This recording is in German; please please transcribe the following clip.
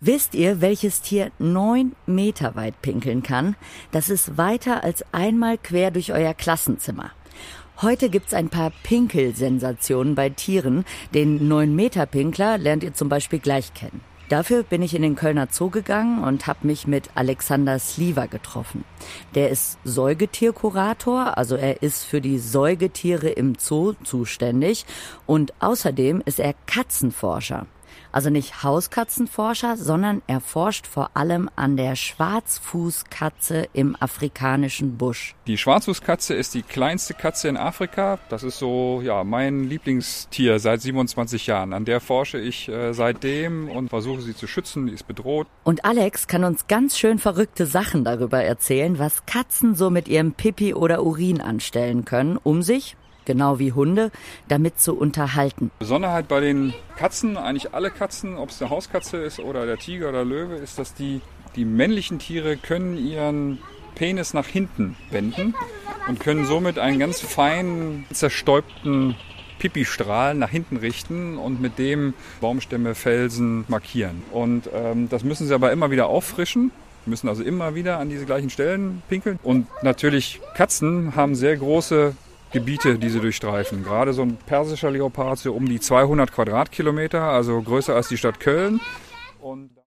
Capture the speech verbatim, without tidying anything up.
Wisst ihr, welches Tier neun Meter weit pinkeln kann? Das ist weiter als einmal quer durch euer Klassenzimmer. Heute gibt's ein paar Pinkelsensationen bei Tieren. Den neun Meter Pinkler lernt ihr zum Beispiel gleich kennen. Dafür bin ich in den Kölner Zoo gegangen und habe mich mit Alexander Sliwa getroffen. Der ist Säugetierkurator, also er ist für die Säugetiere im Zoo zuständig. Und außerdem ist er Katzenforscher. Also nicht Hauskatzenforscher, sondern er forscht vor allem an der Schwarzfußkatze im afrikanischen Busch. Die Schwarzfußkatze ist die kleinste Katze in Afrika. Das ist so ja mein Lieblingstier seit siebenundzwanzig Jahren. An der forsche ich äh, seitdem und versuche sie zu schützen. Die ist bedroht. Und Alex kann uns ganz schön verrückte Sachen darüber erzählen, was Katzen so mit ihrem Pipi oder Urin anstellen können, um sich, genau wie Hunde, damit zu unterhalten. Besonderheit bei den Katzen, eigentlich alle Katzen, ob es eine Hauskatze ist oder der Tiger oder Löwe, ist, dass die, die männlichen Tiere können ihren Penis nach hinten wenden und können somit einen ganz feinen, zerstäubten Pipistrahl nach hinten richten und mit dem Baumstämme, Felsen markieren. Und ähm, das müssen sie aber immer wieder auffrischen. Müssen also immer wieder an diese gleichen Stellen pinkeln. Und natürlich, Katzen haben sehr große Gebiete, die sie durchstreifen. Gerade so ein persischer Leopard, so um die zweihundert Quadratkilometer, also größer als die Stadt Köln. Und